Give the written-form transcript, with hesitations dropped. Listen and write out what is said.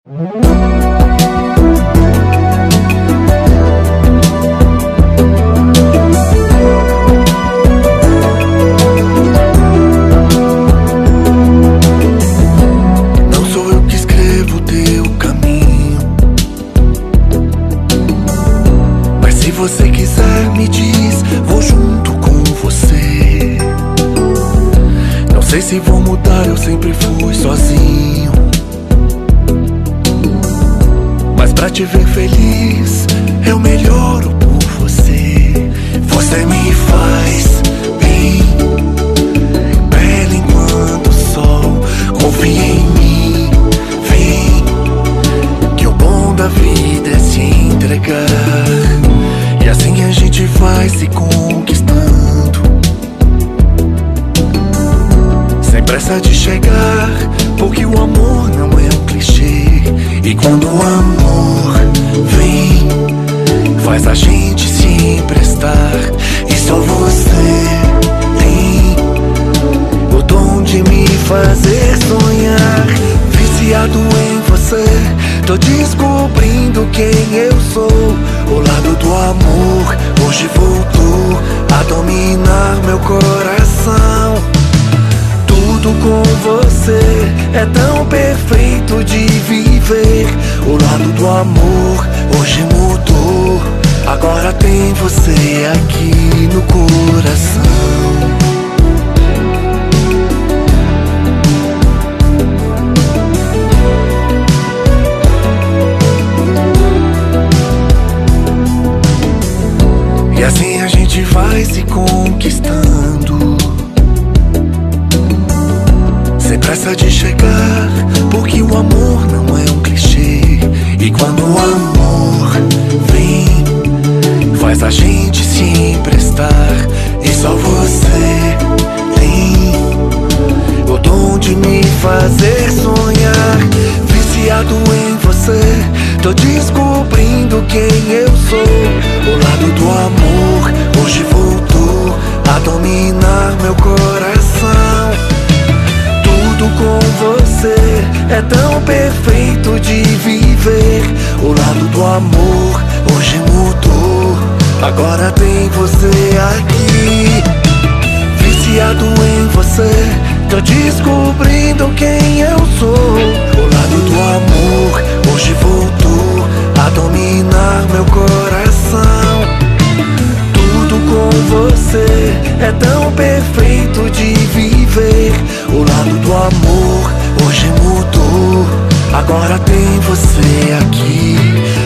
Não sou eu que escrevo teu caminho, mas se você quiser me diz, vou junto com você. Não sei se vou mudar, eu sempre fui sozinho, mas pra te ver feliz eu melhoro por você. Você me faz bem, bela enquanto o sol. Confia em mim, vem, que o bom da vida é se entregar. E assim a gente vai se conquistando, sem pressa de chegar, porque o amor não é um clichê. E quando o amor vem, faz a gente se emprestar. E só você tem o dom de me fazer sonhar. Viciado em você, tô descobrindo quem eu sou. O lado do amor hoje voltou a dominar meu coração. Tudo com você é tão perfeito de viver. O lado do amor hoje mudou, agora tem você aqui no coração. E assim a gente vai se conquistando, sem pressa de chegar, porque o amor não é um clichê. E quando o amor vem, faz a gente se emprestar. E só você tem o dom de me fazer sonhar. Viciado em você, tô descobrindo quem eu sou. O lado do amor hoje voltou a dominar meu coração. Tudo com você é tão perfeito de viver. O lado do amor hoje mudou, agora tem você aqui. Viciado em você, tô descobrindo quem eu sou. O lado do amor hoje voltou a dominar meu coração. Tudo com você é tão perfeito de viver. O lado do amor hoje mudou, agora tem você aqui.